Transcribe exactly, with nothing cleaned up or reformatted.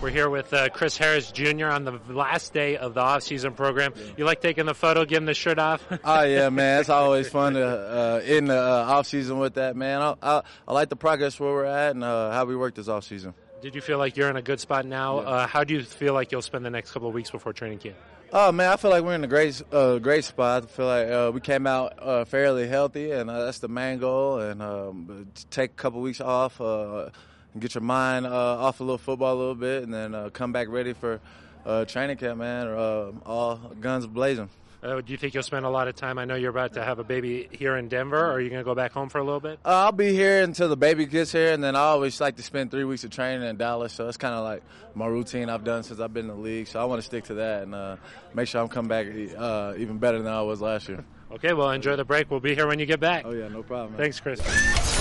We're here with uh, Chris Harris Junior on the last day of the off-season program. You like taking the photo, getting the shirt off? Oh, yeah, man. It's always fun to uh, end the uh, off-season with that, man. I, I, I like the progress where we're at and uh, how we work this off-season. Did you feel like you're in a good spot now? Yeah. Uh, how do you feel like you'll spend the next couple of weeks before training camp? Oh, man, I feel like we're in a great uh, great spot. I feel like uh, we came out uh, fairly healthy, and uh, that's the main goal. And um, take a couple weeks off uh, and get your mind uh, off a little football a little bit, and then uh, come back ready for uh, training camp, man, uh, all guns blazing. Uh, do you think you'll spend a lot of time? I know you're about to have a baby here in Denver. Or are you going to go back home for a little bit? Uh, I'll be here until the baby gets here, and then I always like to spend three weeks of training in Dallas. So it's kind of like my routine I've done since I've been in the league. So I want to stick to that and uh, make sure I'm coming back uh, even better than I was last year. Okay, well, enjoy the break. We'll be here when you get back. Oh, yeah, no problem, man. Thanks, Chris.